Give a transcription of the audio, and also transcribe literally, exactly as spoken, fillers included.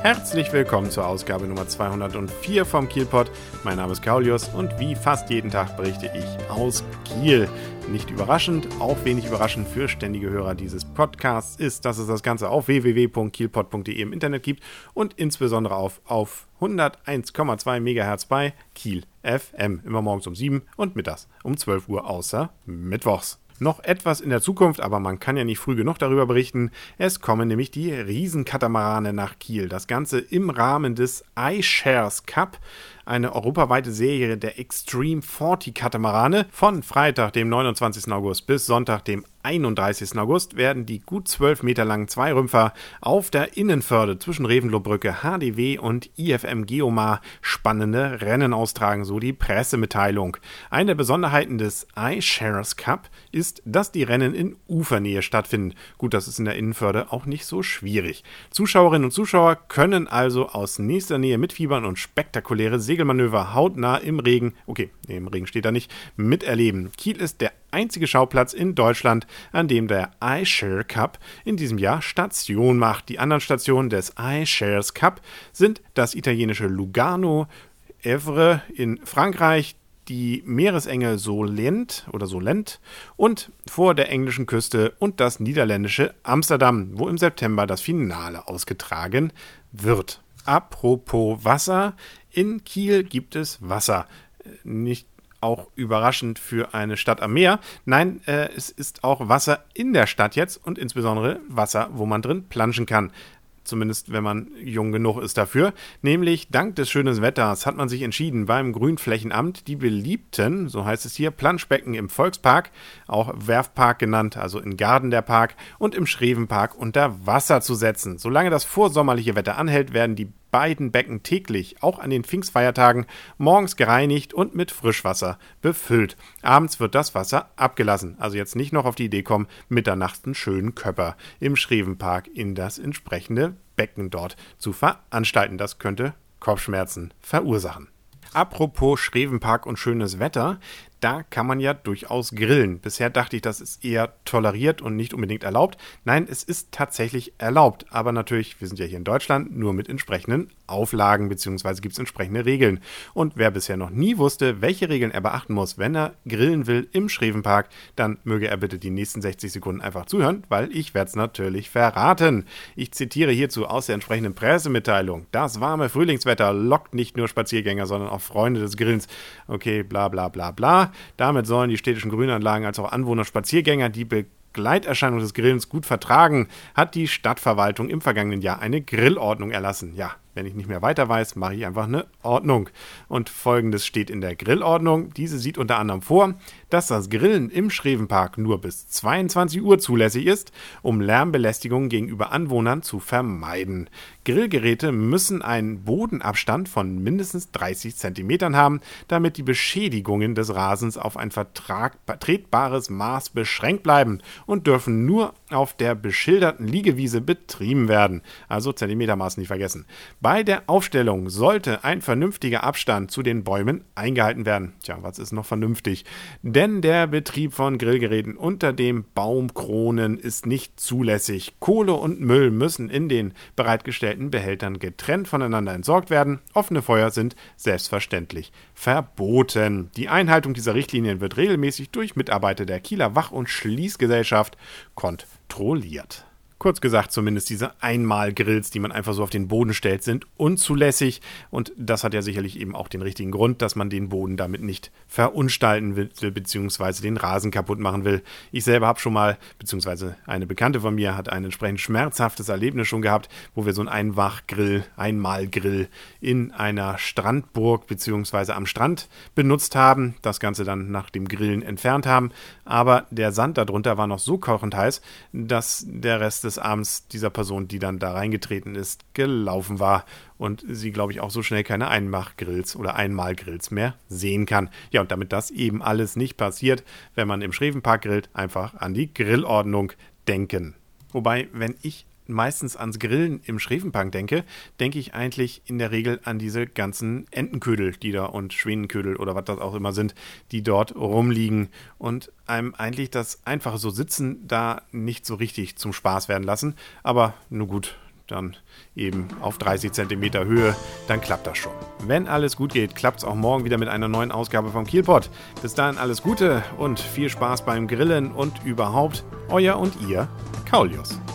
Herzlich willkommen zur Ausgabe Nummer zweihundertvier vom Kielpot. Mein Name ist Kaulius und wie fast jeden Tag berichte ich aus Kiel. Nicht überraschend, auch wenig überraschend für ständige Hörer dieses Podcasts ist, dass es das Ganze auf w w w punkt kielpot punkt d e im Internet gibt und insbesondere auf, auf hunderteins Komma zwei Megahertz bei Kiel F M, immer morgens um sieben und mittags um zwölf Uhr außer mittwochs. Noch etwas in der Zukunft, aber man kann ja nicht früh genug darüber berichten. Es kommen nämlich die Riesenkatamarane nach Kiel. Das Ganze im Rahmen des iShares Cup, eine europaweite Serie der Extreme vierzig Katamarane. Von Freitag, dem neunundzwanzigsten August bis Sonntag, dem einunddreißigsten August werden die gut zwölf Meter langen Zweirümpfer auf der Innenförde zwischen Reventlowbrücke, H D W und I F M Geomar spannende Rennen austragen, so die Pressemitteilung. Eine der Besonderheiten des iShares Cup ist, dass die Rennen in Ufernähe stattfinden. Gut, das ist in der Innenförde auch nicht so schwierig. Zuschauerinnen und Zuschauer können also aus nächster Nähe mitfiebern und spektakuläre Segelmanöver hautnah im Regen, okay, nee, im Regen steht da nicht, miterleben. Kiel ist der einzige Schauplatz in Deutschland, an dem der iShare Cup in diesem Jahr Station macht. Die anderen Stationen des iShares Cup sind das italienische Lugano, Évre in Frankreich, die Meeresenge Solent oder Solent und vor der englischen Küste und das niederländische Amsterdam, wo im September das Finale ausgetragen wird. Apropos Wasser, in Kiel gibt es Wasser. Nicht auch überraschend für eine Stadt am Meer. Nein, äh, es ist auch Wasser in der Stadt jetzt und insbesondere Wasser, wo man drin planschen kann. Zumindest wenn man jung genug ist dafür. Nämlich dank des schönen Wetters hat man sich entschieden, beim Grünflächenamt die beliebten, so heißt es hier, Planschbecken im Volkspark, auch Werfpark genannt, also in Garden der Park, und im Schrevenpark unter Wasser zu setzen. Solange das vorsommerliche Wetter anhält, werden die beiden Becken täglich, auch an den Pfingstfeiertagen, morgens gereinigt und mit Frischwasser befüllt. Abends wird das Wasser abgelassen. Also jetzt nicht noch auf die Idee kommen, mitternachts einen schönen Köpper im Schrevenpark in das entsprechende Becken dort zu veranstalten. Das könnte Kopfschmerzen verursachen. Apropos Schrevenpark und schönes Wetter, da kann man ja durchaus grillen. Bisher dachte ich, das ist eher toleriert und nicht unbedingt erlaubt. Nein, es ist tatsächlich erlaubt. Aber natürlich, wir sind ja hier in Deutschland, nur mit entsprechenden Auflagen bzw. gibt es entsprechende Regeln. Und wer bisher noch nie wusste, welche Regeln er beachten muss, wenn er grillen will im Schrevenpark, dann möge er bitte die nächsten sechzig Sekunden einfach zuhören, weil ich werde es natürlich verraten. Ich zitiere hierzu aus der entsprechenden Pressemitteilung. Das warme Frühlingswetter lockt nicht nur Spaziergänger, sondern auch Freunde des Grillens. Okay, bla bla bla bla. Damit sollen die städtischen Grünanlagen als auch Anwohner und Spaziergänger die Begleiterscheinung des Grillens gut vertragen, hat die Stadtverwaltung im vergangenen Jahr eine Grillordnung erlassen. Ja, wenn ich nicht mehr weiter weiß, mache ich einfach eine Ordnung. Und Folgendes steht in der Grillordnung. Diese sieht unter anderem vor, dass das Grillen im Schrevenpark nur bis zweiundzwanzig Uhr zulässig ist, um Lärmbelästigungen gegenüber Anwohnern zu vermeiden. Grillgeräte müssen einen Bodenabstand von mindestens dreißig Zentimetern haben, damit die Beschädigungen des Rasens auf ein vertretbares Maß beschränkt bleiben und dürfen nur auf der beschilderten Liegewiese betrieben werden. Also Zentimetermaß nicht vergessen. Bei der Aufstellung sollte ein vernünftiger Abstand zu den Bäumen eingehalten werden. Tja, was ist noch vernünftig? Denn der Betrieb von Grillgeräten unter den Baumkronen ist nicht zulässig. Kohle und Müll müssen in den bereitgestellten Behältern getrennt voneinander entsorgt werden. Offene Feuer sind selbstverständlich verboten. Die Einhaltung dieser Richtlinien wird regelmäßig durch Mitarbeiter der Kieler Wach- und Schließgesellschaft kontrolliert. Kurz gesagt, zumindest diese Einmalgrills, die man einfach so auf den Boden stellt, sind unzulässig. Und das hat ja sicherlich eben auch den richtigen Grund, dass man den Boden damit nicht verunstalten will, beziehungsweise den Rasen kaputt machen will. Ich selber habe schon mal, beziehungsweise eine Bekannte von mir hat ein entsprechend schmerzhaftes Erlebnis schon gehabt, wo wir so einen Einwachgrill, Einmalgrill in einer Strandburg, beziehungsweise am Strand benutzt haben. Das Ganze dann nach dem Grillen entfernt haben. Aber der Sand darunter war noch so kochend heiß, dass der Rest des Abends dieser Person, die dann da reingetreten ist, gelaufen war und sie, glaube ich, auch so schnell keine Einmachgrills oder Einmalgrills mehr sehen kann. Ja, und damit das eben alles nicht passiert, wenn man im Schrevenpark grillt, einfach an die Grillordnung denken. Wobei, wenn ich meistens ans Grillen im Schrevenpark denke, denke ich eigentlich in der Regel an diese ganzen Entenködel, die da und Schwänenködel oder was das auch immer sind, die dort rumliegen und einem eigentlich das einfache so Sitzen da nicht so richtig zum Spaß werden lassen. Aber nur gut, dann eben auf dreißig Zentimeter Höhe, dann klappt das schon. Wenn alles gut geht, klappt es auch morgen wieder mit einer neuen Ausgabe vom Kielpot. Bis dahin alles Gute und viel Spaß beim Grillen und überhaupt, euer und ihr Kaulius.